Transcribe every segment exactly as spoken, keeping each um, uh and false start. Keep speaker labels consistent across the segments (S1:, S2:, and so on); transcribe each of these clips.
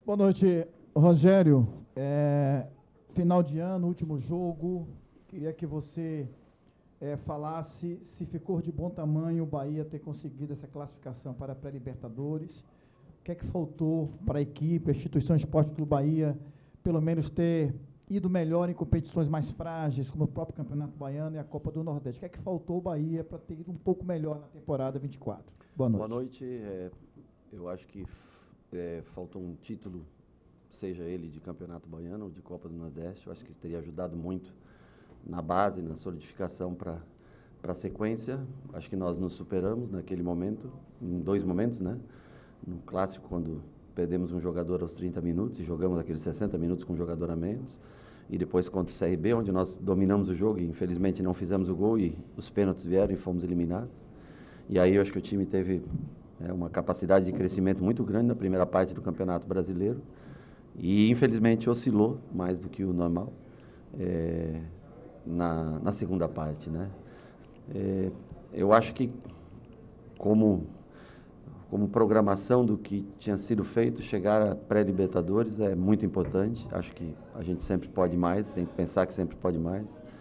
S1: Boa noite, Rogério. É, final de ano, último jogo. Queria que você é, falasse se ficou de bom tamanho o Bahia ter conseguido essa classificação para a pré-Libertadores. O que é que faltou para a equipe, a instituição Esporte Clube Bahia, pelo menos ter ido melhor em competições mais frágeis, como o próprio Campeonato Baiano e a Copa do Nordeste? O que é que faltou o Bahia para ter ido um pouco melhor na temporada vinte e quatro? Boa noite.
S2: Boa noite. É, eu acho que é, faltou um título, seja ele de Campeonato Baiano ou de Copa do Nordeste. Eu acho que teria ajudado muito na base, na solidificação para a sequência. Acho que nós nos superamos naquele momento, em dois momentos, né? No clássico, quando perdemos um jogador aos trinta minutos e jogamos aqueles sessenta minutos com um jogador a menos. E depois contra o C R B, onde nós dominamos o jogo e infelizmente não fizemos o gol e os pênaltis vieram e fomos eliminados. E aí eu acho que o time teve é, uma capacidade de crescimento muito grande na primeira parte do Campeonato Brasileiro e infelizmente oscilou mais do que o normal é, na, na segunda parte, né? É, eu acho que como como programação do que tinha sido feito, chegar a pré-Libertadores é muito importante. Acho que a gente sempre pode mais, tem que pensar que sempre pode mais.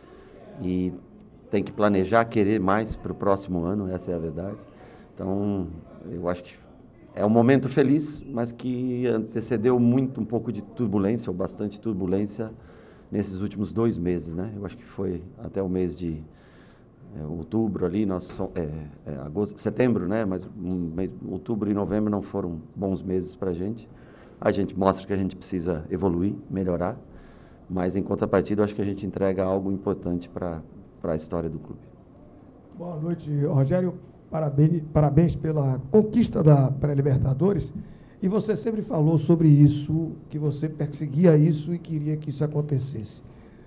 S2: E tem que planejar, querer mais para o próximo ano, essa é a verdade. Então, eu acho que é um momento feliz, mas que antecedeu muito, um pouco de turbulência, ou bastante turbulência, nesses últimos dois meses, né? Eu acho que foi até o mês de É, outubro ali, nós, é, é, agosto, setembro, né? Mas um, mês, outubro e novembro não foram bons meses para a gente. A gente mostra que a gente precisa evoluir, melhorar, mas em contrapartida, eu acho que a gente entrega algo importante para para a história do clube.
S3: Boa noite, Rogério. Parabéns, parabéns pela conquista da pré-Libertadores. E você sempre falou sobre isso, que você perseguia isso e queria que isso acontecesse.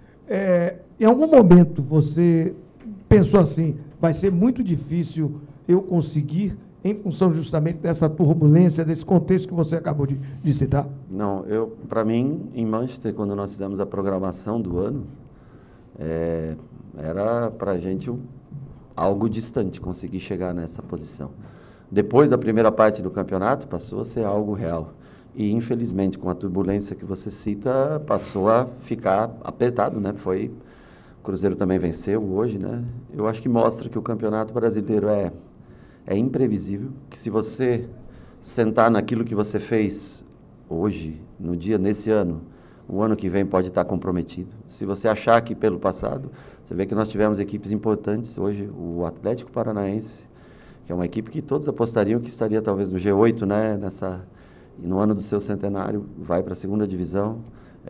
S3: É, em algum momento você pensou assim, vai ser muito difícil eu conseguir, em função justamente dessa turbulência, desse contexto que você acabou de, de citar?
S2: Não, eu, para mim, em Manchester, quando nós fizemos a programação do ano, é, era para a gente um, algo distante conseguir chegar nessa posição. Depois da primeira parte do campeonato, passou a ser algo real. E, infelizmente, com a turbulência que você cita, passou a ficar apertado, né? Foi... O Cruzeiro também venceu hoje, né? Eu acho que mostra que o Campeonato Brasileiro é, é imprevisível, que se você sentar naquilo que você fez hoje, no dia, nesse ano, o ano que vem pode estar comprometido. Se você achar que pelo passado, você vê que nós tivemos equipes importantes hoje, o Atlético Paranaense, que é uma equipe que todos apostariam que estaria talvez no G oito, né? Nessa, e no ano do seu centenário, vai para a segunda divisão.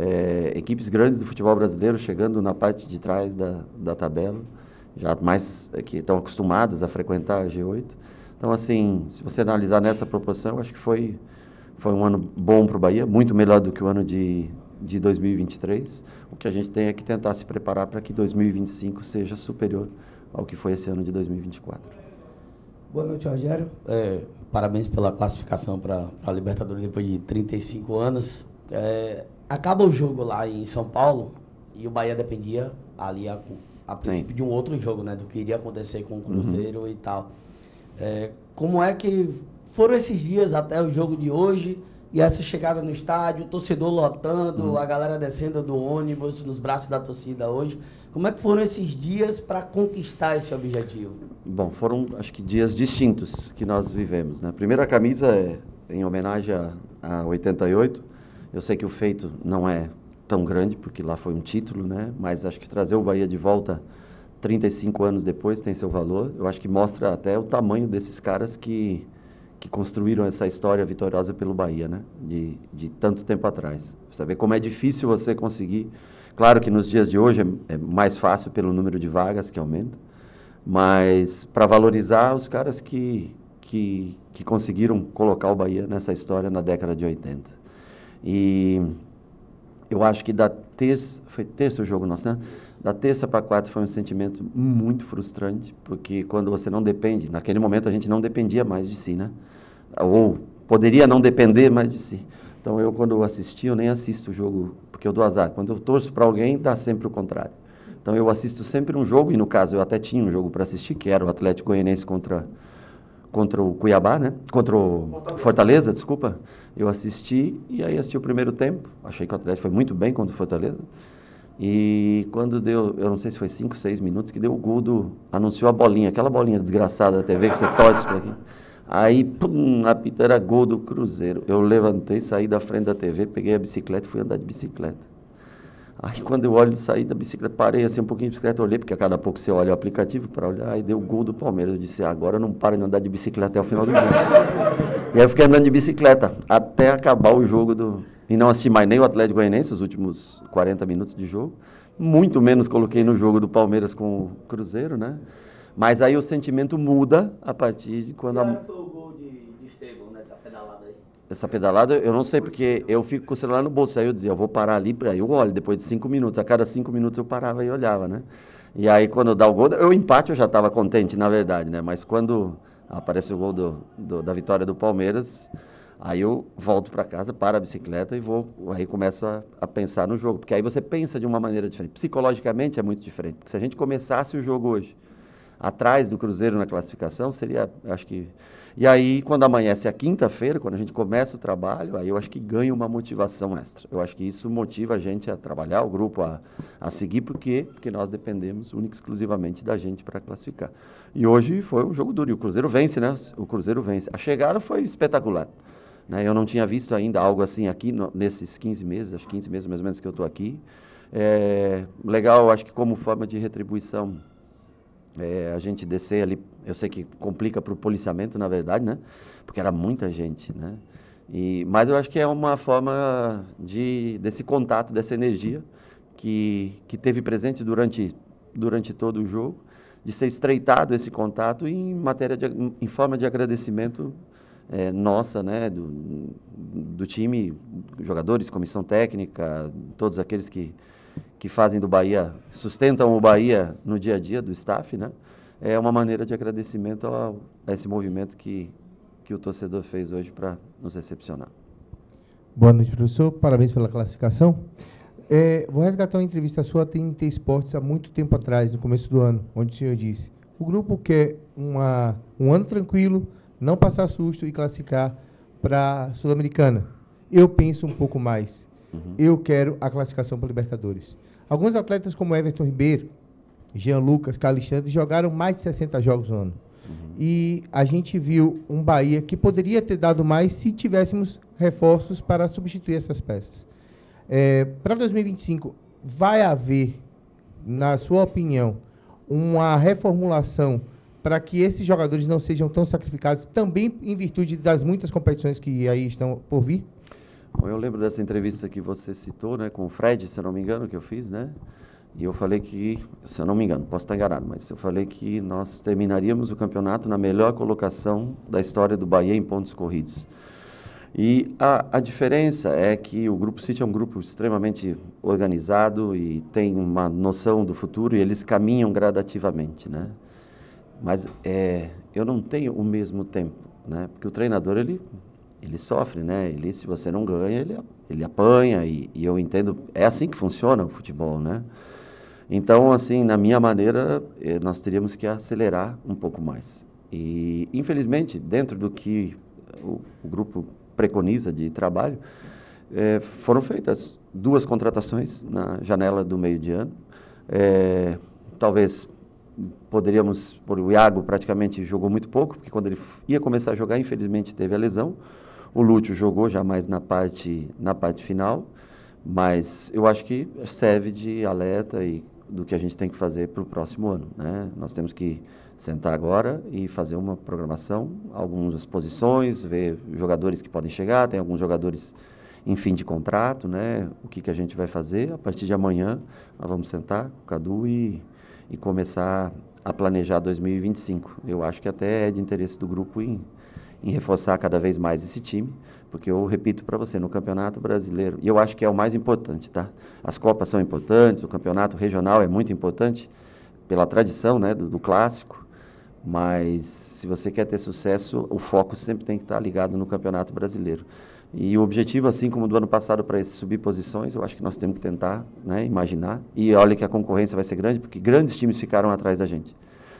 S2: É, equipes grandes do futebol brasileiro chegando na parte de trás da, da tabela, já mais é, que estão acostumadas a frequentar a G oito. Então, assim, se você analisar nessa proporção, eu acho que foi, foi um ano bom para o Bahia, muito melhor do que o ano de, de dois mil e vinte e três. O que a gente tem é que tentar se preparar para que dois mil e vinte e cinco seja superior ao que foi esse ano de dois mil e vinte e quatro.
S4: Boa noite, Rogério. É, parabéns pela classificação para a Libertadores depois de trinta e cinco anos. É, acaba o jogo lá em São Paulo e o Bahia dependia ali a, a princípio Sim. de um outro jogo, né? Do que iria acontecer com o Cruzeiro uhum. e tal. É, como é que foram esses dias até o jogo de hoje e essa chegada no estádio, o torcedor lotando, uhum. a galera descendo do ônibus nos braços da torcida hoje? Como é que foram esses dias para conquistar esse objetivo?
S2: Bom, foram acho que dias distintos que nós vivemos, né? A primeira camisa é em homenagem a, a oitenta e oito. Eu sei que o feito não é tão grande, porque lá foi um título, né? Mas acho que trazer o Bahia de volta trinta e cinco anos depois tem seu valor. Eu acho que mostra até o tamanho desses caras que, que construíram essa história vitoriosa pelo Bahia, né? De, de tanto tempo atrás. Você vê como é difícil você conseguir. Claro que nos dias de hoje é, é mais fácil pelo número de vagas que aumenta, mas para valorizar os caras que, que, que conseguiram colocar o Bahia nessa história na década de oitenta. E eu acho que da terça, foi terça o jogo nosso, né? Da terça para quarta foi um sentimento muito frustrante, porque quando você não depende, naquele momento a gente não dependia mais de si, né? Ou poderia não depender mais de si. Então eu, quando eu assisti, eu nem assisto o jogo, porque eu dou azar. Quando eu torço para alguém, dá sempre o contrário. Então eu assisto sempre um jogo, e no caso eu até tinha um jogo para assistir, que era o Atlético Goianiense contra, contra o Cuiabá, né? Contra o Fortaleza, desculpa. Eu assisti e aí assisti o primeiro tempo. Achei que o Atlético foi muito bem contra o Fortaleza. E quando deu, eu não sei se foi cinco, seis minutos, que deu o gol do... Anunciou a bolinha, aquela bolinha desgraçada da T V que você torce para aqui. Aí, pum, apita, era gol do Cruzeiro. Eu levantei, saí da frente da T V, peguei a bicicleta e fui andar de bicicleta. Aí quando eu olho, saí da bicicleta, parei assim um pouquinho de bicicleta, olhei, porque a cada pouco você olha o aplicativo para olhar, aí deu o gol do Palmeiras. Eu disse, agora eu não paro de andar de bicicleta até o final do jogo. E aí eu fiquei andando de bicicleta até acabar o jogo do... E não assisti mais nem o Atlético Goianiense, os últimos quarenta minutos de jogo. Muito menos coloquei no jogo do Palmeiras com o Cruzeiro, né? Mas aí o sentimento muda a partir de quando...
S4: Qual
S2: a...
S4: foi o gol de, de Estevão nessa pedalada aí?
S2: Essa pedalada, eu não sei, porque eu fico com o celular no bolso, aí eu dizia, eu vou parar ali, aí eu olho, depois de cinco minutos, a cada cinco minutos eu parava e olhava, né? E aí quando dá o gol, eu empate eu já estava contente, na verdade, né? Mas quando aparece o gol do, do, da vitória do Palmeiras, aí eu volto para casa, paro a bicicleta e vou, aí começo a, a pensar no jogo, porque aí você pensa de uma maneira diferente. Psicologicamente é muito diferente, porque se a gente começasse o jogo hoje, atrás do Cruzeiro na classificação, seria, acho que... E aí, quando amanhece a quinta-feira, quando a gente começa o trabalho, aí eu acho que ganha uma motivação extra. Eu acho que isso motiva a gente a trabalhar, o grupo a, a seguir, por quê? Porque nós dependemos única e exclusivamente da gente para classificar. E hoje foi um jogo duro, e o Cruzeiro vence, né? O Cruzeiro vence. A chegada foi espetacular, né? Eu não tinha visto ainda algo assim aqui, no, nesses quinze meses, acho que quinze meses mais ou menos que eu estou aqui. É, legal, acho que como forma de retribuição, É, a gente descer ali, eu sei que complica para o policiamento, na verdade, né? Porque era muita gente, né? E, mas eu acho que é uma forma de, desse contato, dessa energia que, que teve presente durante, durante todo o jogo, de ser estreitado esse contato em matéria de, em forma de agradecimento é, nossa, né? Do, do time, jogadores, comissão técnica, todos aqueles que que fazem do Bahia, sustentam o Bahia no dia a dia do staff, né? É uma maneira de agradecimento a, a esse movimento que, que o torcedor fez hoje para nos recepcionar.
S5: Boa noite, professor. Parabéns pela classificação. É, vou resgatar uma entrevista sua T N T Esportes há muito tempo atrás, no começo do ano, onde o senhor disse: o grupo quer uma, um ano tranquilo, não passar susto e classificar para a Sul-Americana. Eu penso um pouco mais. Uhum. Eu quero a classificação para Libertadores. Alguns atletas como Everton Ribeiro, Jean Lucas, Calixandre, jogaram mais de sessenta jogos no ano. Uhum. E a gente viu um Bahia que poderia ter dado mais se tivéssemos reforços para substituir essas peças. É, para dois mil e vinte e cinco, vai haver, na sua opinião, uma reformulação para que esses jogadores não sejam tão sacrificados, também em virtude das muitas competições que aí estão por vir?
S2: Bom, eu lembro dessa entrevista que você citou, né, com o Fred, se eu não me engano, que eu fiz, né? E eu falei que, se eu não me engano, posso estar enganado, mas eu falei que nós terminaríamos o campeonato na melhor colocação da história do Bahia em pontos corridos. E a, a diferença é que o Grupo City é um grupo extremamente organizado e tem uma noção do futuro e eles caminham gradativamente, né? Mas é, eu não tenho o mesmo tempo, né? Porque o treinador, ele... ele sofre, né? Ele, se você não ganha, ele, ele apanha, e, e eu entendo, é assim que funciona o futebol, né? Então, assim, na minha maneira, eh, nós teríamos que acelerar um pouco mais. E, infelizmente, dentro do que o, o grupo preconiza de trabalho, eh, foram feitas duas contratações na janela do meio de ano. Eh, talvez poderíamos, por o Iago praticamente jogou muito pouco, porque quando ele ia começar a jogar, infelizmente, teve a lesão. O Lúcio jogou já mais na parte, na parte final, mas eu acho que serve de alerta e do que a gente tem que fazer para o próximo ano, né? Nós temos que sentar agora e fazer uma programação, algumas posições, ver jogadores que podem chegar, tem alguns jogadores em fim de contrato, né? O que, que a gente vai fazer? A partir de amanhã, nós vamos sentar com o Cadu e, e começar a planejar dois mil e vinte e cinco. Eu acho que até é de interesse do grupo em em reforçar cada vez mais esse time, porque eu repito para você, no Campeonato Brasileiro, e eu acho que é o mais importante, tá? As Copas são importantes, o Campeonato Regional é muito importante, pela tradição, né, do, do clássico, mas se você quer ter sucesso, o foco sempre tem que estar ligado no Campeonato Brasileiro. E o objetivo, assim como do ano passado, para esses subir posições, eu acho que nós temos que tentar, né, imaginar, e olha que a concorrência vai ser grande, porque grandes times ficaram atrás da gente.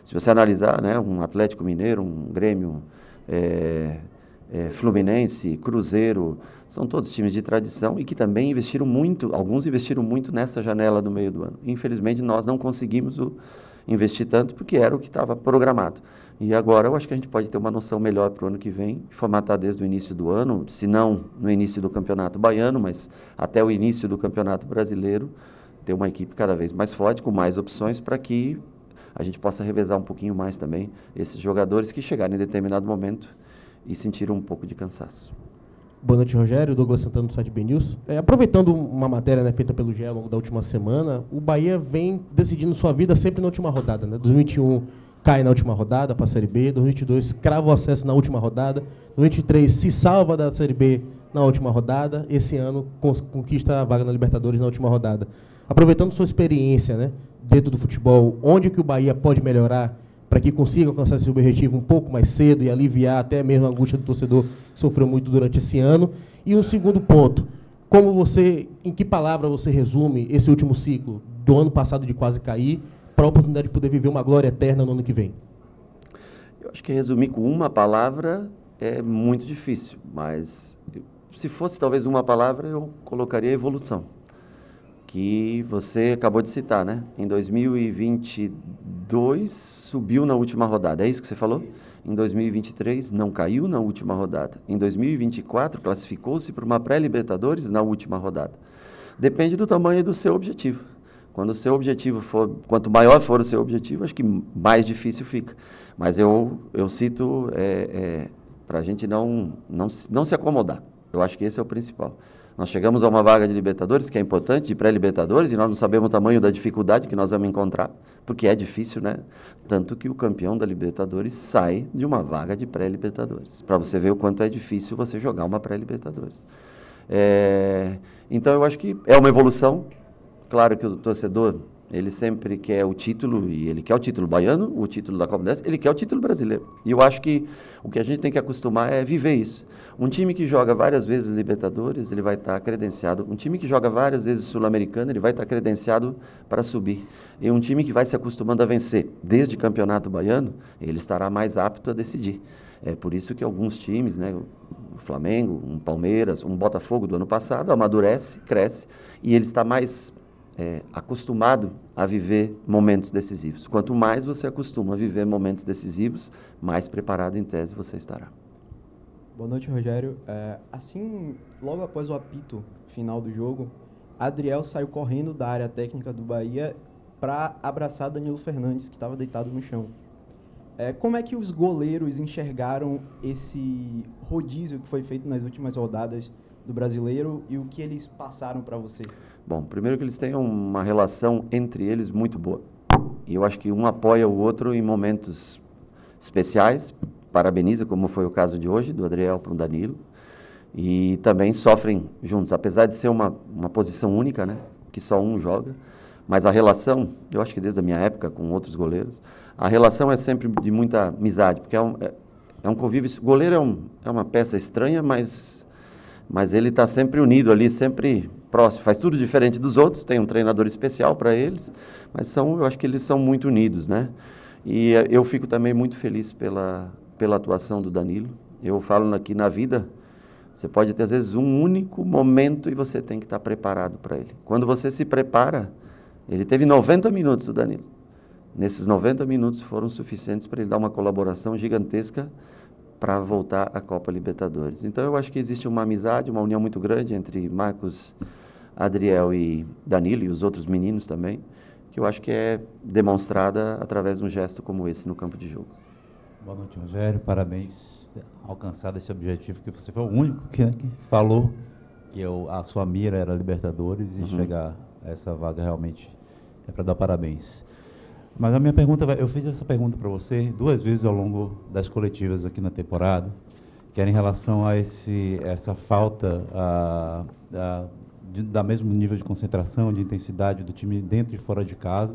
S2: Se você analisar, né, um Atlético Mineiro, um Grêmio, é, é, Fluminense, Cruzeiro, são todos times de tradição e que também investiram muito, alguns investiram muito nessa janela do meio do ano. Infelizmente, nós não conseguimos o, investir tanto porque era o que estava programado. E agora eu acho que a gente pode ter uma noção melhor para o ano que vem, formatar desde o início do ano, se não no início do Campeonato Baiano, mas até o início do Campeonato Brasileiro, ter uma equipe cada vez mais forte, com mais opções, para que a gente possa revezar um pouquinho mais também esses jogadores que chegarem em determinado momento e sentiram um pouco de cansaço.
S6: Boa noite, Rogério. Douglas Santana, do site B News. É, aproveitando uma matéria, né, feita pelo G E ao longo da última semana, o Bahia vem decidindo sua vida sempre na última rodada. Né? dois mil e vinte e um cai na última rodada para a Série B, dois mil e vinte e dois crava o acesso na última rodada, dois mil e vinte e três se salva da Série B na última rodada, esse ano conquista a vaga na Libertadores na última rodada. Aproveitando sua experiência, né, dentro do futebol, onde que o Bahia pode melhorar para que consiga alcançar esse objetivo um pouco mais cedo e aliviar até mesmo a angústia do torcedor que sofreu muito durante esse ano? E um segundo ponto, como você, em que palavra você resume esse último ciclo do ano passado de quase cair para a oportunidade de poder viver uma glória eterna no ano que vem?
S2: Eu acho que resumir com uma palavra é muito difícil, mas se fosse talvez uma palavra, eu colocaria evolução, que você acabou de citar, né? Em dois mil e vinte e dois subiu na última rodada, é isso que você falou? Em dois mil e vinte e três não caiu na última rodada. Em dois mil e vinte e quatro classificou-se para uma pré-Libertadores na última rodada. Depende do tamanho do seu objetivo. Quando o seu objetivo for, quanto maior for o seu objetivo, acho que mais difícil fica. Mas eu, eu cito é, é, para a gente não, não, não se acomodar. Eu acho que esse é o principal. Nós chegamos a uma vaga de Libertadores, que é importante, de pré-Libertadores, e nós não sabemos o tamanho da dificuldade que nós vamos encontrar, porque é difícil, né? Tanto que o campeão da Libertadores sai de uma vaga de pré-Libertadores, para você ver o quanto é difícil você jogar uma pré-Libertadores. É, então, eu acho que é uma evolução. Claro que o torcedor, ele sempre quer o título, e ele quer o título baiano, o título da Copa dez, ele quer o título brasileiro. E eu acho que o que a gente tem que acostumar é viver isso. Um time que joga várias vezes Libertadores, ele vai estar credenciado. Um time que joga várias vezes Sul-Americana, ele vai estar credenciado para subir. E um time que vai se acostumando a vencer desde o Campeonato Baiano, ele estará mais apto a decidir. É por isso que alguns times, né, o Flamengo, um Palmeiras, um Botafogo do ano passado, amadurece, cresce, e ele está mais É, acostumado a viver momentos decisivos. Quanto mais você acostuma a viver momentos decisivos, mais preparado em tese você estará.
S7: Boa noite, Rogério. É, assim, logo após o apito final do jogo, Adriel saiu correndo da área técnica do Bahia para abraçar Danilo Fernandes, que estava deitado no chão. É, como é que os goleiros enxergaram esse rodízio que foi feito nas últimas rodadas do Brasileiro e o que eles passaram para você?
S2: Bom, primeiro que eles têm uma relação entre eles muito boa. E eu acho que um apoia o outro em momentos especiais, parabeniza, como foi o caso de hoje, do Adriel para o Danilo, e também sofrem juntos, apesar de ser uma, uma posição única, né, que só um joga, mas a relação, eu acho que desde a minha época com outros goleiros, a relação é sempre de muita amizade, porque é um, é, é um convívio, o goleiro é, um, é uma peça estranha, mas, mas ele está sempre unido ali, sempre próximo, faz tudo diferente dos outros, tem um treinador especial para eles, mas são, eu acho que eles são muito unidos, né? E eu fico também muito feliz pela, pela atuação do Danilo. Eu falo aqui na vida, você pode ter às vezes um único momento e você tem que estar preparado para ele. Quando você se prepara, ele teve noventa minutos, o Danilo. Nesses noventa minutos foram suficientes para ele dar uma colaboração gigantesca para voltar à Copa Libertadores. Então eu acho que existe uma amizade, uma união muito grande entre Marcos, Adriel e Danilo, e os outros meninos também, que eu acho que é demonstrada através de um gesto como esse no campo de jogo.
S8: Boa noite, Rogério. Parabéns por alcançar esse objetivo, que você foi o único que, né, que falou que eu, a sua mira era Libertadores e uhum. chegar a essa vaga realmente é para dar parabéns. Mas a minha pergunta, vai, eu fiz essa pergunta para você duas vezes ao longo das coletivas aqui na temporada, que era em relação a esse, essa falta a, a, de, da mesmo nível de concentração, de intensidade do time dentro e fora de casa.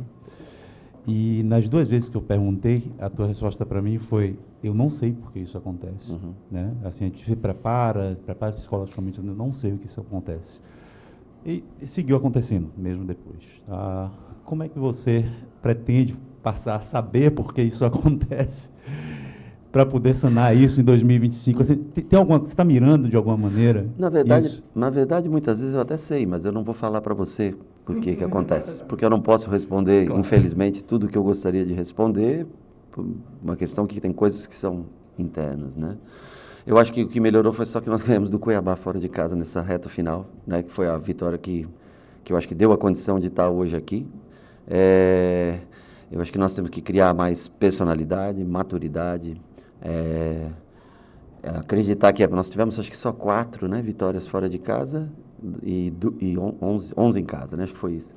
S8: E nas duas vezes que eu perguntei, a tua resposta para mim foi: eu não sei por que isso acontece. Uhum. Né? Assim, a gente se prepara, prepara psicologicamente, eu não sei o que isso acontece. E, e seguiu acontecendo, mesmo depois. Ah, como é que você pretende passar a saber por que isso acontece, para poder sanar isso em dois mil e vinte e cinco? Assim, tem, tem alguma, você está mirando de alguma maneira?
S2: Na verdade,
S8: isso?
S2: na verdade, muitas vezes eu até sei, mas eu não vou falar para você por que que acontece. Porque eu não posso responder, claro, infelizmente, tudo que eu gostaria de responder, por uma questão que tem coisas que são internas, né? Eu acho que o que melhorou foi só que nós ganhamos do Cuiabá fora de casa nessa reta final, né? Que foi a vitória que, que eu acho que deu a condição de estar hoje aqui. É, eu acho que nós temos que criar mais personalidade, maturidade, é, acreditar que nós tivemos acho que só quatro, né, vitórias fora de casa e, do, e onze, onze em casa, né? Acho que foi isso.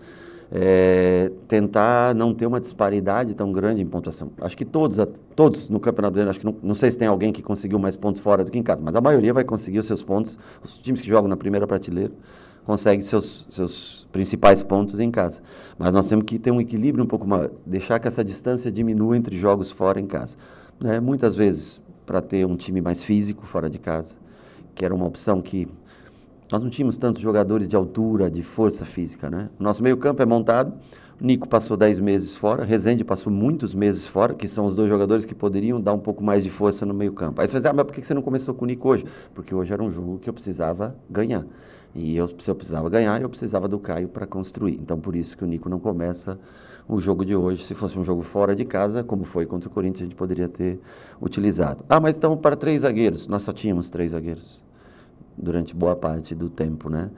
S2: É, tentar não ter uma disparidade tão grande em pontuação. Acho que todos, todos no Campeonato Brasileiro, acho que não, não sei se tem alguém que conseguiu mais pontos fora do que em casa, mas a maioria vai conseguir os seus pontos. Os times que jogam na primeira prateleira conseguem seus, seus principais pontos em casa. Mas nós temos que ter um equilíbrio um pouco maior, deixar que essa distância diminua entre jogos fora e em casa. Né? Muitas vezes, para ter um time mais físico fora de casa, que era uma opção que nós não tínhamos tantos jogadores de altura, de força física, né? O nosso meio-campo é montado, o Nico passou dez meses fora, Rezende passou muitos meses fora, que são os dois jogadores que poderiam dar um pouco mais de força no meio-campo. Aí você vai dizer, ah, mas por que você não começou com o Nico hoje? Porque hoje era um jogo que eu precisava ganhar. E eu, se eu precisava ganhar, eu precisava do Caio para construir. Então, por isso que o Nico não começa o jogo de hoje. Se fosse um jogo fora de casa, como foi contra o Corinthians, a gente poderia ter utilizado. Ah, mas estamos para três zagueiros. Nós só tínhamos três zagueiros durante boa parte do tempo, né?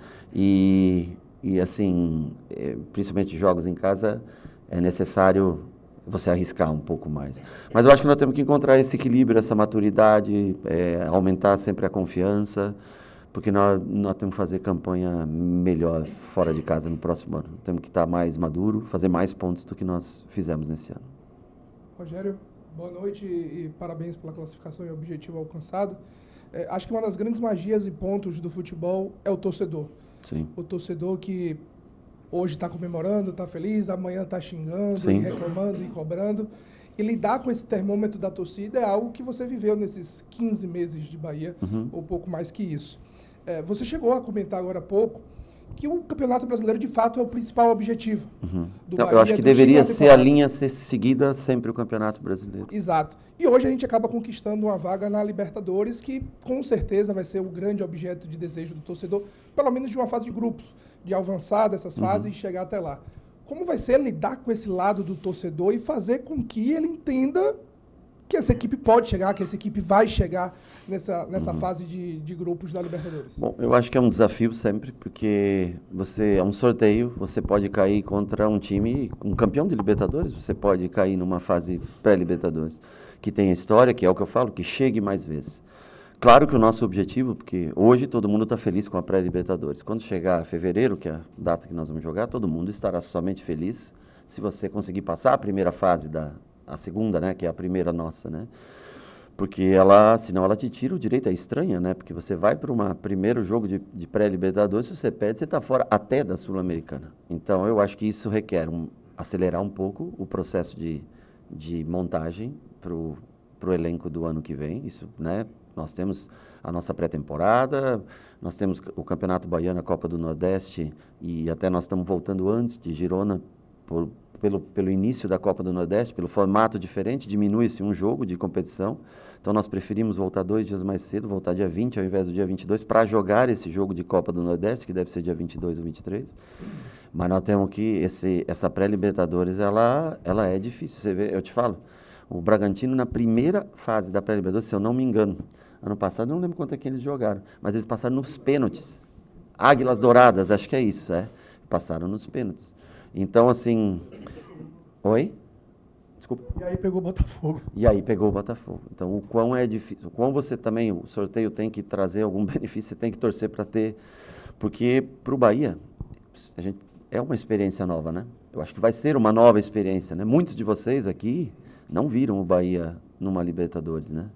S2: E, e assim, é, principalmente jogos em casa, é necessário você arriscar um pouco mais. Mas eu acho que nós temos que encontrar esse equilíbrio, essa maturidade, é, aumentar sempre a confiança, porque nós, nós temos que fazer campanha melhor fora de casa no próximo ano. Temos que estar mais maduro, fazer mais pontos do que nós fizemos nesse ano.
S9: Rogério, boa noite e parabéns pela classificação e objetivo alcançado. É, acho que uma das grandes magias e pontos do futebol é o torcedor.
S2: Sim.
S9: O torcedor que hoje está comemorando, está feliz, amanhã está xingando,
S2: Sim,
S9: e reclamando e cobrando. E lidar com esse termômetro da torcida é algo que você viveu nesses quinze meses de Bahia,
S2: uhum,
S9: ou pouco mais que isso. É, você chegou a comentar agora há pouco que o Campeonato Brasileiro, de fato, é o principal objetivo
S2: uhum.
S9: do
S2: Então,
S9: Bahia.
S2: eu acho que
S9: do
S2: deveria
S9: time da
S2: ser a
S9: temporada.
S2: linha ser seguida sempre o Campeonato Brasileiro.
S9: Exato. E hoje a gente acaba conquistando uma vaga na Libertadores, que com certeza vai ser o grande objeto de desejo do torcedor, pelo menos de uma fase de grupos, de avançar dessas fases uhum. e chegar até lá. Como vai ser lidar com esse lado do torcedor e fazer com que ele entenda que essa equipe pode chegar, que essa equipe vai chegar nessa, nessa uhum. fase de, de grupos da Libertadores?
S2: Bom, eu acho que é um desafio sempre, porque você é um sorteio, você pode cair contra um time, um campeão de Libertadores, você pode cair numa fase pré-Libertadores, que tem a história, que é o que eu falo, que chegue mais vezes. Claro que o nosso objetivo, porque hoje todo mundo está feliz com a pré-Libertadores. Quando chegar fevereiro, que é a data que nós vamos jogar, todo mundo estará somente feliz se você conseguir passar a primeira fase da a segunda, né, que é a primeira nossa, né? Porque ela, senão ela te tira o direito, é estranha, né? Porque você vai para um primeiro jogo de, de pré-Libertadores, se você perde, você está fora até da Sul-Americana. Então, eu acho que isso requer um, acelerar um pouco o processo de, de montagem para o elenco do ano que vem. Isso, né? Nós temos a nossa pré-temporada, nós temos o Campeonato Baiano, a Copa do Nordeste, e até nós estamos voltando antes de Girona, por Pelo, pelo início da Copa do Nordeste, pelo formato diferente, diminui-se um jogo de competição. Então, nós preferimos voltar dois dias mais cedo, voltar dia vinte ao invés do dia vinte e dois, para jogar esse jogo de Copa do Nordeste, que deve ser dia vinte e dois ou vinte e três. Mas nós temos que, esse, essa pré-Libertadores, ela, ela é difícil. Você vê, eu te falo, o Bragantino, na primeira fase da pré-Libertadores, se eu não me engano, ano passado, eu não lembro quanto é que eles jogaram, mas eles passaram nos pênaltis. Águilas Douradas, acho que é isso, é. Passaram nos pênaltis. Então, assim... Oi? Desculpa.
S9: E aí pegou o Botafogo.
S2: E aí pegou o Botafogo. Então, o quão é difícil... O quão você também... O sorteio tem que trazer algum benefício, você tem que torcer para ter... Porque, para o Bahia, a gente, é uma experiência nova, né? Eu acho que vai ser uma nova experiência, né? Muitos de vocês aqui não viram o Bahia numa Libertadores, né?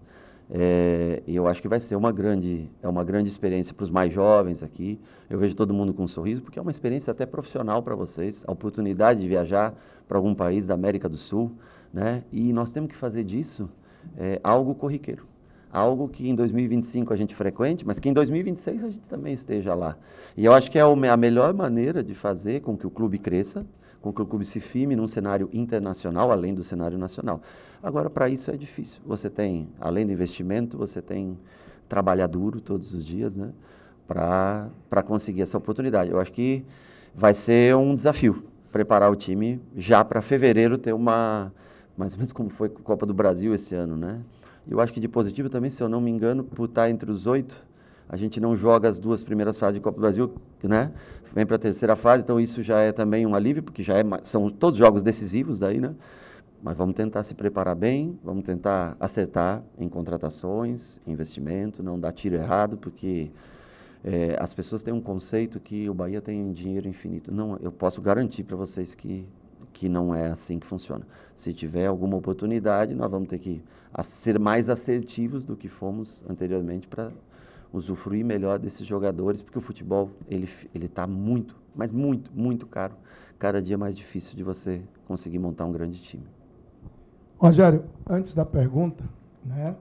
S2: É, e eu acho que vai ser uma grande, é uma grande experiência para os mais jovens aqui. Eu vejo todo mundo com um sorriso, porque é uma experiência até profissional para vocês, a oportunidade de viajar para algum país da América do Sul, né? E nós temos que fazer disso é, algo corriqueiro, algo que em dois mil e vinte e cinco a gente frequente, mas que em dois mil e vinte e seis a gente também esteja lá. E eu acho que é a melhor maneira de fazer com que o clube cresça, com que o clube se firme num cenário internacional, além do cenário nacional. Agora, para isso é difícil. Você tem, além do investimento, você tem trabalhar duro todos os dias, né, para para conseguir essa oportunidade. Eu acho que vai ser um desafio preparar o time já para fevereiro ter uma, mais ou menos como foi a Copa do Brasil esse ano, né? Eu acho que de positivo também, se eu não me engano, por estar entre os oito, a gente não joga as duas primeiras fases de Copa do Brasil, né? Vem para a terceira fase, então isso já é também um alívio, porque já é, são todos jogos decisivos daí, né? Mas vamos tentar se preparar bem, vamos tentar acertar em contratações, investimento, não dar tiro errado, porque é, as pessoas têm um conceito que o Bahia tem dinheiro infinito. Não, eu posso garantir para vocês que, que não é assim que funciona. Se tiver alguma oportunidade, nós vamos ter que ser mais assertivos do que fomos anteriormente para usufruir melhor desses jogadores, porque o futebol ele ele está muito, mas muito, muito caro. Cada dia mais difícil de você conseguir montar um grande time.
S3: Rogério, antes da pergunta, né,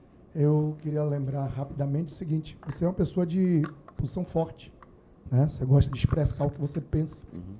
S3: eu queria lembrar rapidamente o seguinte: você é uma pessoa de posição forte, né? Você gosta de expressar o que você pensa. Uhum.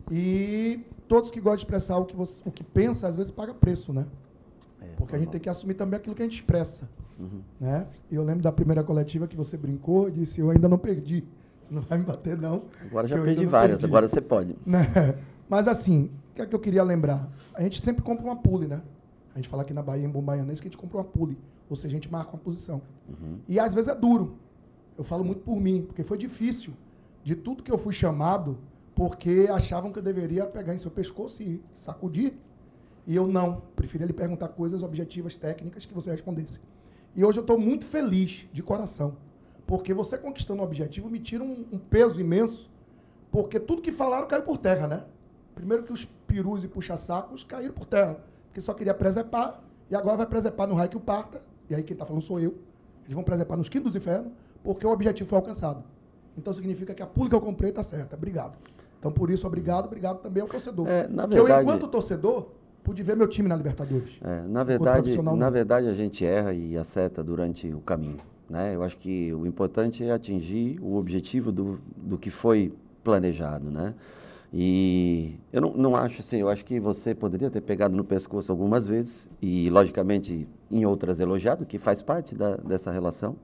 S3: E todos que gostam de expressar o que, você, o que pensa, às vezes paga preço, né? É, porque a gente tem que assumir também aquilo que a gente expressa. Uhum. Né? Eu lembro da primeira coletiva que você brincou e disse: eu ainda não perdi. Você não vai me bater, não.
S2: Agora já perdi várias, perdi. Agora você pode.
S3: Né? Mas assim, o que é que eu queria lembrar? A gente sempre compra uma pule, né? A gente fala aqui na Bahia, em Bom Baianês, que a gente compra uma pule. Ou seja, a gente marca uma posição. Uhum. E às vezes é duro. Eu falo Sim. muito por mim, porque foi difícil. De tudo que eu fui chamado, porque achavam que eu deveria pegar em seu pescoço e sacudir. E eu não. Preferia lhe perguntar coisas objetivas, técnicas, que você respondesse. E hoje eu estou muito feliz, de coração. Porque você conquistando um objetivo me tira um, um peso imenso. Porque tudo que falaram caiu por terra, né? Primeiro que os perus e puxa-sacos caíram por terra. Porque só queria presepar, e agora vai presepar no raio que o parta, e aí quem está falando sou eu. Eles vão presepar nos quintos dos infernos, porque o objetivo foi alcançado. Então significa que a pula que eu comprei está certa. Obrigado. Então, por isso, obrigado, obrigado também ao torcedor.
S2: É, na
S3: verdade, eu, enquanto torcedor, pude ver meu time na Libertadores.
S2: É, na verdade, na verdade, a gente erra e acerta durante o caminho, né? Eu acho que o importante é atingir o objetivo do, do que foi planejado, né? E eu não, não acho assim, eu acho que você poderia ter pegado no pescoço algumas vezes e, logicamente, em outras elogiado, que faz parte da, dessa relação.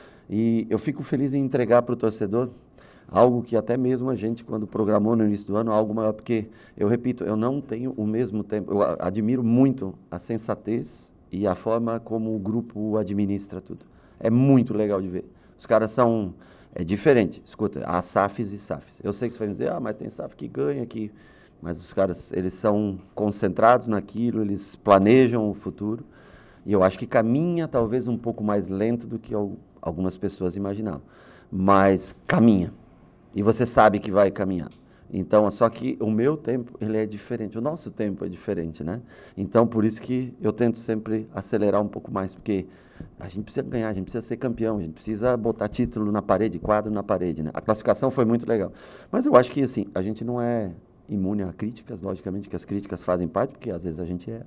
S2: E eu fico feliz em entregar para o torcedor algo que até mesmo a gente, quando programou no início do ano, algo maior, porque, eu repito, eu não tenho o mesmo tempo, eu admiro muito a sensatez e a forma como o grupo administra tudo. É muito legal de ver. Os caras são... É diferente. Escuta, há S A Fs e S A Fs. Eu sei que você vai me dizer, ah, mas tem S A F que ganha aqui. Mas os caras, eles são concentrados naquilo, eles planejam o futuro. E eu acho que caminha talvez um pouco mais lento do que algumas pessoas imaginavam. Mas caminha. E você sabe que vai caminhar. Então, só que o meu tempo, ele é diferente. O nosso tempo é diferente, né? Então, por isso que eu tento sempre acelerar um pouco mais, porque a gente precisa ganhar, a gente precisa ser campeão, a gente precisa botar título na parede, quadro na parede, né? A classificação foi muito legal. Mas eu acho que, assim, a gente não é imune a críticas, logicamente que as críticas fazem parte, porque às vezes a gente é.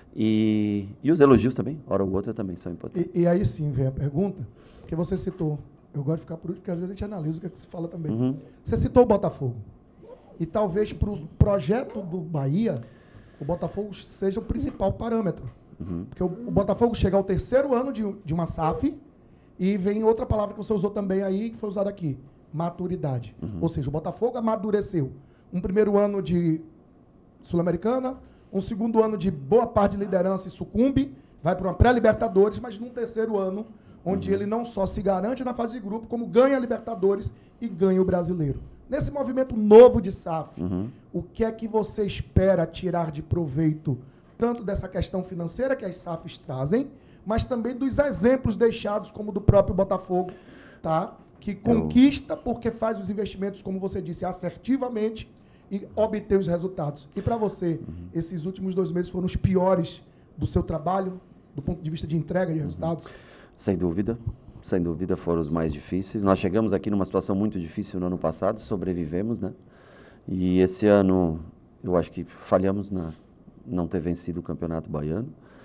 S2: E, e os elogios também, hora ou outra, também são importantes.
S3: E, e aí sim vem a pergunta, que você citou. Eu gosto de ficar por último, porque às vezes a gente analisa o que, é que se fala também. Uhum. Você citou o Botafogo. E talvez para o projeto do Bahia, o Botafogo seja o principal parâmetro. Uhum. Porque o, o Botafogo chega ao terceiro ano de, de uma S A F e vem outra palavra que você usou também aí, que foi usada aqui, maturidade. Uhum. Ou seja, o Botafogo amadureceu. Um primeiro ano de Sul-Americana, um segundo ano de boa parte de liderança e sucumbe, vai para uma pré-Libertadores, mas num terceiro ano, onde uhum. ele não só se garante na fase de grupo, como ganha a Libertadores e ganha o Brasileiro. Nesse movimento novo de S A F, uhum. o que é que você espera tirar de proveito, tanto dessa questão financeira que as S A Fs trazem, mas também dos exemplos deixados, como do próprio Botafogo, tá? Que conquista porque faz os investimentos, como você disse, assertivamente e obtém os resultados. E para você, uhum. esses últimos dois meses foram os piores do seu trabalho, do ponto de vista de entrega de resultados?
S2: Uhum. Sem dúvida. Sem dúvida foram os mais difíceis. Nós chegamos aqui numa situação muito difícil no ano passado, sobrevivemos, né? E esse ano, eu acho que falhamos na não ter vencido o Campeonato Baiano.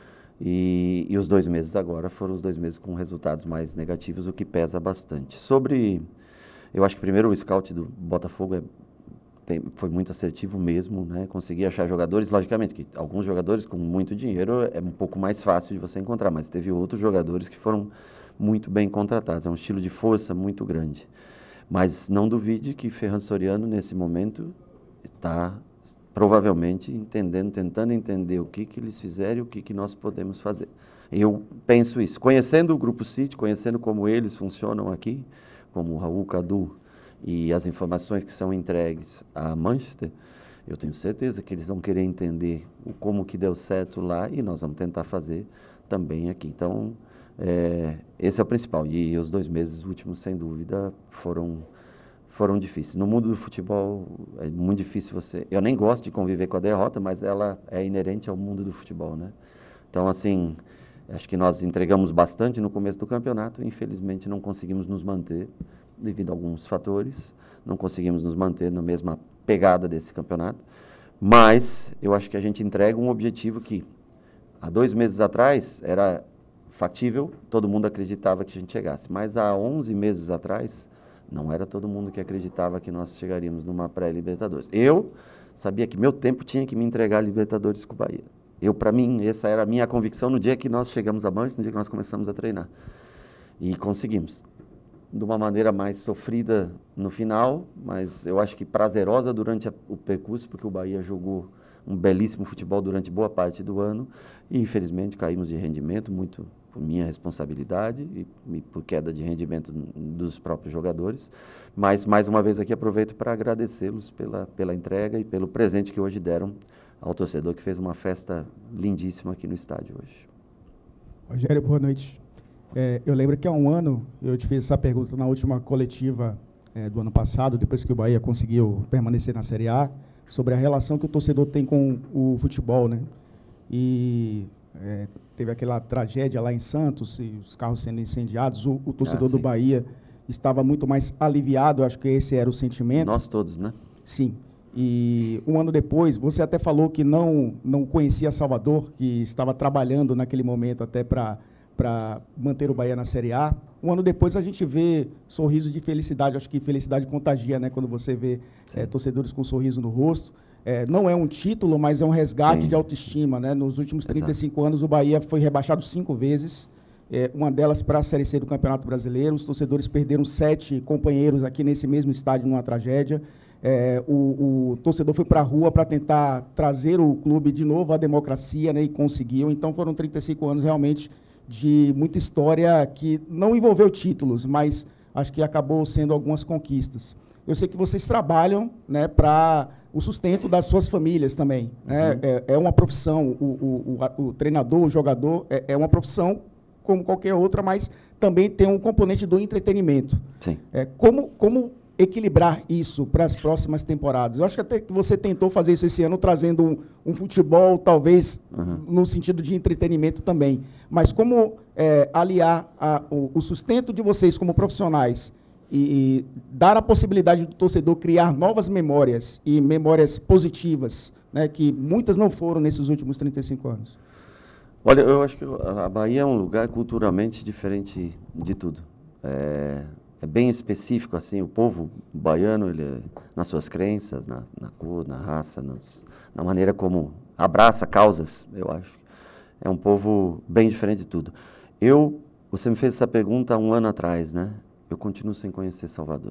S2: E, e os dois meses agora foram os dois meses com resultados mais negativos, o que pesa bastante. Sobre, eu acho que primeiro o scout do Botafogo é tem, foi muito assertivo mesmo, né? Consegui achar jogadores, logicamente, que alguns jogadores com muito dinheiro é um pouco mais fácil de você encontrar, mas teve outros jogadores que foram muito bem contratados. É um estilo de força muito grande. Mas não duvide que Ferran Soriano, nesse momento, está provavelmente entendendo, tentando entender o que, que eles fizeram e o que, que nós podemos fazer. Eu penso isso. Conhecendo o Grupo City, conhecendo como eles funcionam aqui, como o Raul, Cadu, e as informações que são entregues a Manchester, eu tenho certeza que eles vão querer entender o como que deu certo lá e nós vamos tentar fazer também aqui. Então, é, esse é o principal. E os dois meses últimos, sem dúvida, foram, foram difíceis. No mundo do futebol, é muito difícil você... Eu nem gosto de conviver com a derrota, mas ela é inerente ao mundo do futebol, né? Então, assim, acho que nós entregamos bastante no começo do campeonato e, infelizmente, não conseguimos nos manter devido a alguns fatores. Não conseguimos nos manter na mesma pegada desse campeonato. Mas eu acho que a gente entrega um objetivo que, há dois meses atrás, era factível, todo mundo acreditava que a gente chegasse. Mas há onze meses atrás, não era todo mundo que acreditava que nós chegaríamos numa pré-Libertadores. Eu sabia que meu tempo tinha que me entregar a Libertadores com o Bahia. Eu, para mim, essa era a minha convicção no dia que nós chegamos a Manchester, no dia que nós começamos a treinar. E conseguimos. De uma maneira mais sofrida no final, mas eu acho que prazerosa durante a, o percurso, porque o Bahia jogou um belíssimo futebol durante boa parte do ano e, infelizmente, caímos de rendimento, muito por minha responsabilidade e, e por queda de rendimento dos próprios jogadores. Mas, mais uma vez aqui, aproveito para agradecê-los pela, pela entrega e pelo presente que hoje deram ao torcedor, que fez uma festa lindíssima aqui no estádio hoje.
S1: Rogério, boa noite. É, eu lembro que há um ano, eu te fiz essa pergunta na última coletiva é, do ano passado, depois que o Bahia conseguiu permanecer na Série A, sobre a relação que o torcedor tem com o futebol, né? E é, teve aquela tragédia lá em Santos, e os carros sendo incendiados, o, o torcedor ah, do Bahia estava muito mais aliviado, acho que esse era o sentimento.
S2: Nós todos, né?
S1: Sim. E um ano depois, você até falou que não, não conhecia Salvador, que estava trabalhando naquele momento até para... para manter o Bahia na Série A. Um ano depois a gente vê sorriso de felicidade, acho que felicidade contagia, né? Quando você vê é, torcedores com um sorriso no rosto. É, não é um título, mas é um resgate Sim. de autoestima, né? Nos últimos trinta e cinco Exato. Anos o Bahia foi rebaixado cinco vezes, é, uma delas para a Série C do Campeonato Brasileiro. Os torcedores perderam sete companheiros aqui nesse mesmo estádio numa tragédia. É, o, o torcedor foi para a rua para tentar trazer o clube de novo à democracia, né? E conseguiu. Então foram trinta e cinco anos realmente de muita história que não envolveu títulos, mas acho que acabou sendo algumas conquistas. Eu sei que vocês trabalham, né, para o sustento das suas famílias também. Né? Uhum. É, é uma profissão, o, o, o, o treinador, o jogador, é, é uma profissão como qualquer outra, mas também tem um componente do entretenimento.
S2: Sim.
S1: É, como, como equilibrar isso para as próximas temporadas? Eu acho que até que você tentou fazer isso esse ano, trazendo um, um futebol, talvez, uhum. no sentido de entretenimento também. Mas como é, aliar a, o, o sustento de vocês como profissionais e, e dar a possibilidade do torcedor criar novas memórias e memórias positivas, né, que muitas não foram nesses últimos trinta e cinco anos?
S2: Olha, eu acho que a Bahia é um lugar culturalmente diferente de tudo. É... É bem específico, assim, o povo baiano, ele é, nas suas crenças, na, na cor, na raça, nas, na maneira como abraça causas, eu acho. É um povo bem diferente de tudo. Eu, você me fez essa pergunta há um ano atrás, né? Eu continuo sem conhecer Salvador.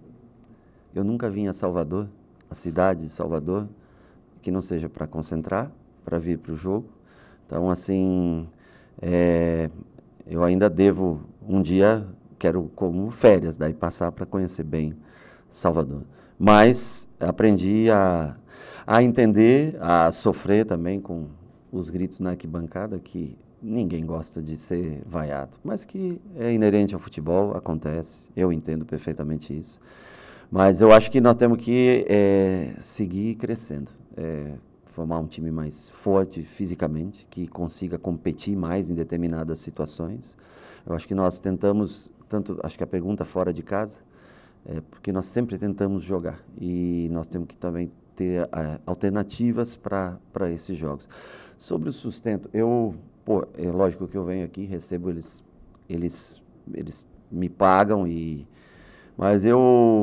S2: Eu nunca vim a Salvador, a cidade de Salvador, que não seja para concentrar, para vir para o jogo. Então, assim, é, eu ainda devo um dia... Quero como férias, daí passar para conhecer bem Salvador. Mas aprendi a, a entender, a sofrer também com os gritos na arquibancada, que ninguém gosta de ser vaiado, mas que é inerente ao futebol, acontece, eu entendo perfeitamente isso. Mas eu acho que nós temos que é, seguir crescendo, é, formar um time mais forte fisicamente, que consiga competir mais em determinadas situações. Eu acho que nós tentamos... Tanto, acho que a pergunta fora de casa, é porque nós sempre tentamos jogar e nós temos que também ter é, alternativas para esses jogos. Sobre o sustento, eu, pô, é lógico que eu venho aqui, recebo eles, eles, eles me pagam, e, mas eu,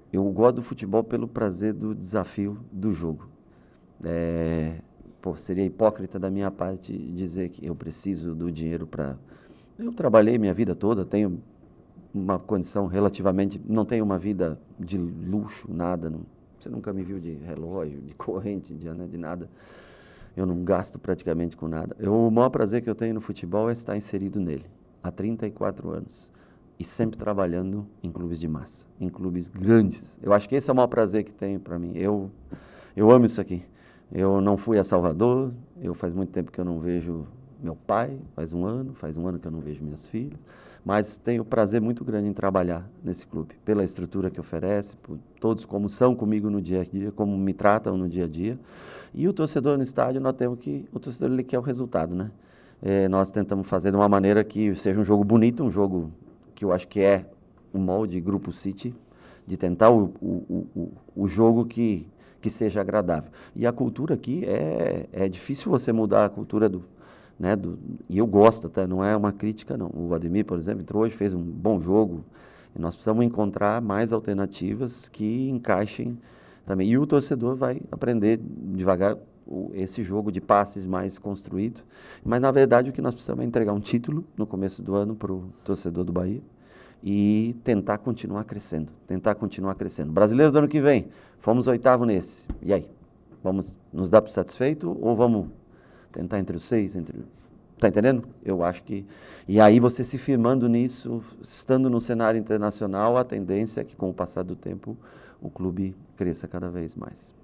S2: eu gosto do futebol pelo prazer do desafio do jogo. É, pô, seria hipócrita da minha parte dizer que eu preciso do dinheiro para... Eu trabalhei minha vida toda, tenho uma condição relativamente... Não tenho uma vida de luxo, nada. Não, você nunca me viu de relógio, de corrente, de, né, de nada. Eu não gasto praticamente com nada. Eu, o maior prazer que eu tenho no futebol é estar inserido nele, há trinta e quatro anos. E sempre trabalhando em clubes de massa, em clubes grandes. Eu acho que esse é o maior prazer que tenho para mim. Eu, eu amo isso aqui. Eu não fui a Salvador, eu faz muito tempo que eu não vejo meu pai, faz um ano, faz um ano que eu não vejo minhas filhas, mas tenho prazer muito grande em trabalhar nesse clube, pela estrutura que oferece, por todos como são comigo no dia a dia, como me tratam no dia a dia. E o torcedor no estádio, nós temos que, o torcedor ele quer o resultado, né? É, nós tentamos fazer de uma maneira que seja um jogo bonito, um jogo que eu acho que é o molde Grupo City, de tentar o, o, o, o jogo que, que seja agradável. E a cultura aqui, é, é difícil você mudar a cultura do, né, do... E eu gosto até, não é uma crítica não. O Ademir, por exemplo, entrou hoje, fez um bom jogo, e nós precisamos encontrar mais alternativas que encaixem também. E o torcedor vai aprender devagar o, esse jogo de passes mais construído. Mas, na verdade, o que nós precisamos é entregar um título no começo do ano para o torcedor do Bahia e tentar continuar crescendo, tentar continuar crescendo. Brasileiro do ano que vem, fomos oitavo nesse. E aí? Vamos nos dar por satisfeito ou vamos tentar entre os seis? Entre... Tá entendendo? Eu acho que... E aí você se firmando nisso, estando no cenário internacional, a tendência é que com o passar do tempo o clube cresça cada vez mais.